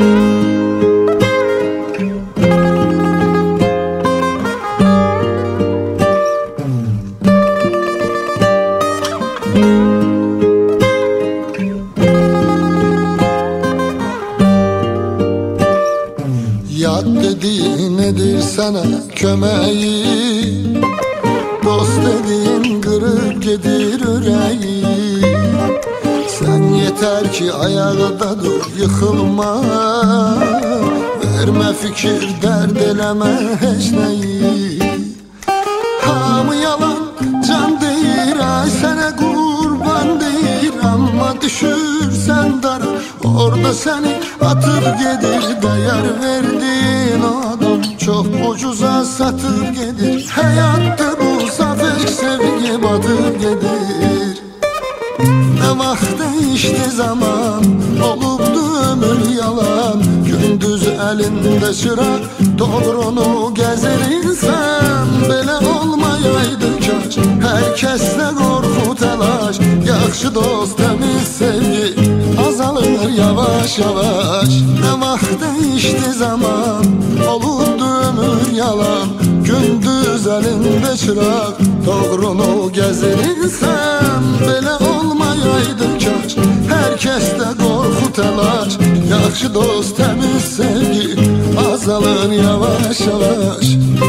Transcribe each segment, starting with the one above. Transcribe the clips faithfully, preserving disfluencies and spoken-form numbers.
Yat dediğin nedir sana kömeği, dost dediğin kırıp gedir yüreği. Sen yeter ki ayakta dur, yıkılma, verme fikir, dert eleme hiç neyi. Hamı yalan can deyir, ay sana kurban deyir, ama düşürsen dara orada seni atıp gedir. Değer verdiğin adam çok ucuza satıp gedir. Hayatta bu safek sevgi batıp gedir. Ne vakit değişti zaman, olubdu ömür yalan. Gündüz elinde çırak, doğrunu gezer insan. Böyle olmayaydı kaç, herkesle korku telaş. Yaxşı dost temiz sevgi azalır yavaş yavaş. Ne vakit değişti zaman, olubdu ömür yalan. Gündüz elinde çırak, doğrunu gezer insan. Böyle olmayaydı kaç, herkeste korku telaş. Yaxşı dost temiz sevgi azalır yavaş yavaş.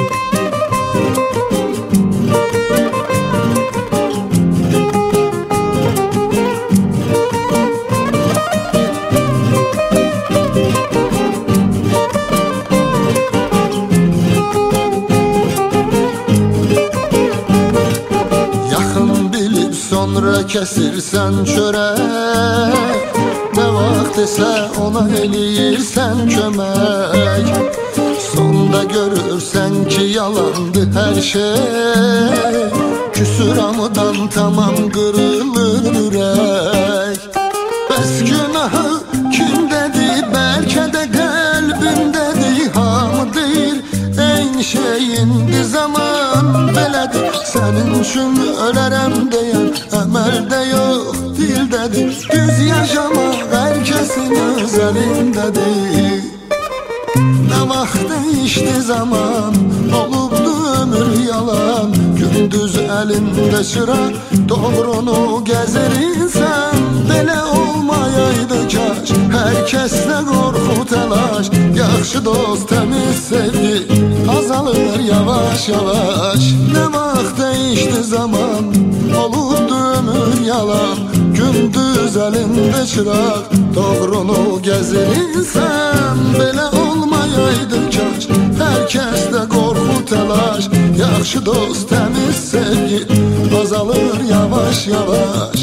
Sonra kesirsen çörek, ne vaxt ise ona eləyirsən kömək. Sonda görürsən ki yalandı her şey, küsuramıdan tamam qırılır ürək. Bəs günahı kimdədir, bəlkə də qəlbimdədir. Hamı deyir eyni şeyindi, zaman belədir. Sənin üçün ölərəm deyən əməldə yox, dildədir. Düz yaşamaq hər kəsin öz əlindədir. Nə vaxt değişti zaman, olubdu ömür yalan. Gündüz əlində çırak, doğrunu gəzir insan. Belə olmayaydı kaç, herkesle korku telaş. Yaxşı dost temiz sevgi azalır yavaş yavaş. Ne vaxt değişti zaman, olubdu ömür yalan. Gündüz elinde çırak, doğrunu gezir insan. Belə olmayaydı kaç, herkesle korku telaş. Yaxşı dost temiz sevgi azalır yavaş yavaş.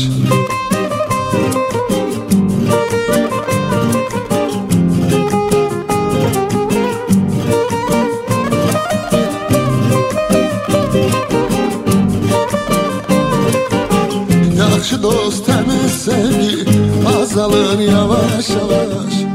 Yaxşı dost temiz sevgi azalır yavaş yavaş.